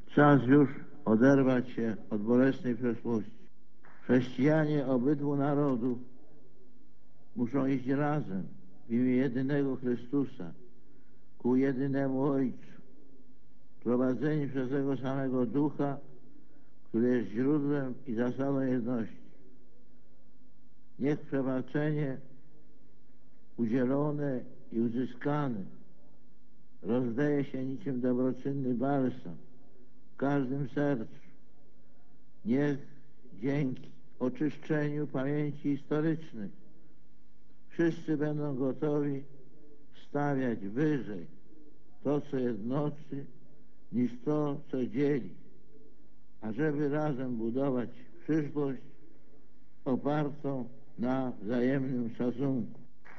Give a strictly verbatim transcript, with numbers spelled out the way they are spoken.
Czas już oderwać się od bolesnej przeszłości. Chrześcijanie obydwu narodów muszą iść razem w imię jedynego Chrystusa ku jedynemu Ojcu, prowadzeni przez tego samego Ducha, który jest źródłem i zasadą jedności. Niech przebaczenie udzielone i uzyskane rozdaje się niczym dobroczynny balsam w każdym sercu. Niech dzięki oczyszczeniu pamięci historycznej wszyscy będą gotowi stawiać wyżej to, co jednoczy, niż to, co dzieli, ażeby razem budować przyszłość opartą na wzajemnym szacunku.